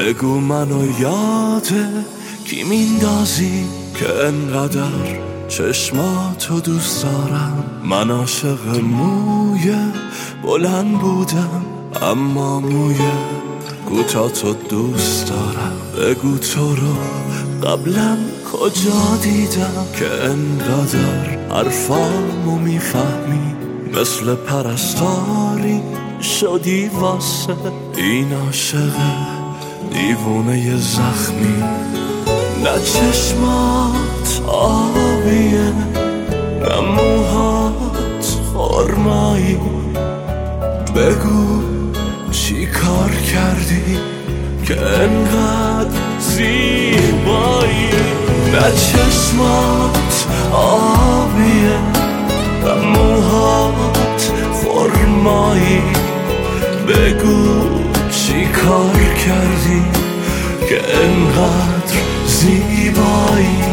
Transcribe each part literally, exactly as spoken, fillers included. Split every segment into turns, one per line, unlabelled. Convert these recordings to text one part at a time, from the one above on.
بگو منو یاده کی میندازی که انقدر چشماتو دوست دارم. من عاشق موی بلند بودم اما موی کوتاه‌تو دوست دارم. بگو تو رو قبلا کجا دیدم که انقدر حرفامو میفهمی، مثل پرستاری شدی واسه این عاشق دیوونه زخمی. نه چشمات آبیه نه موهات خرمایی، بگو چی کار کردی که انقدر زیبایی. نه چشمات آبیه نه موهات خرمایی، بگو چی کار کردی که انقدر زیبایی.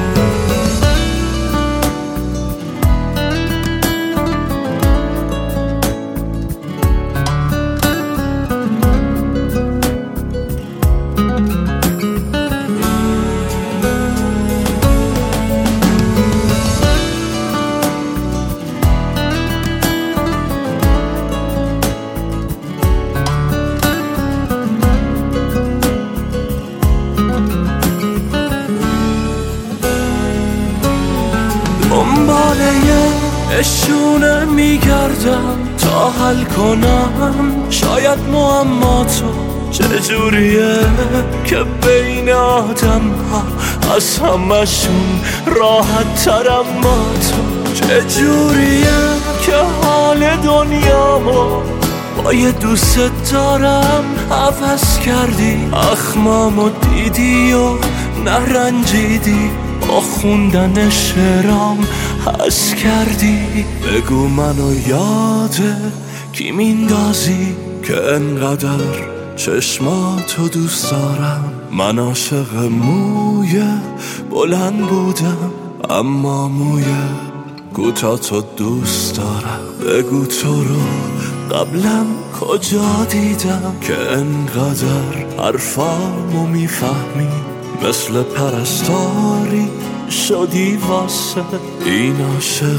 دنباله اشونه میگردم تا حل کنم شاید معماتو چجوریه که بین آدم ها از همشون راحت ترم با تو. چجوریه که حال دنیامو با یه دوست دارم عوض کردی، اخمامو دیدی و نرنجیدی، با خوندن شعرام حس کردی. بگو منو یاده کی میندازی که انقدر چشماتو دوست دارم. من عاشق موی بلند بودم اما موی کوتاه‌تو دوست دارم. بگو تو رو قبلا کجا دیدم که انقدر حرفامو میفهمی، مثل پرستاری شدی واسه این عاشق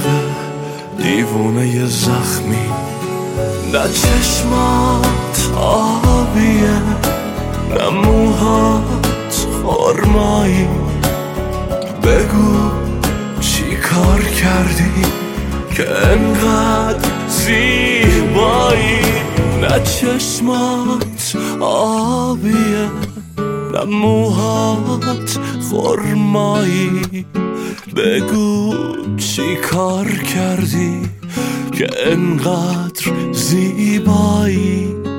دیوونه زخمی. نه چشمات آبیه نه موهات خرمایی، بگو چی کار کردی که انقدر زیبایی. نه چشمات آبیه نه موهات خرمایی، بگو چی کار کردی که انقدر زیبایی.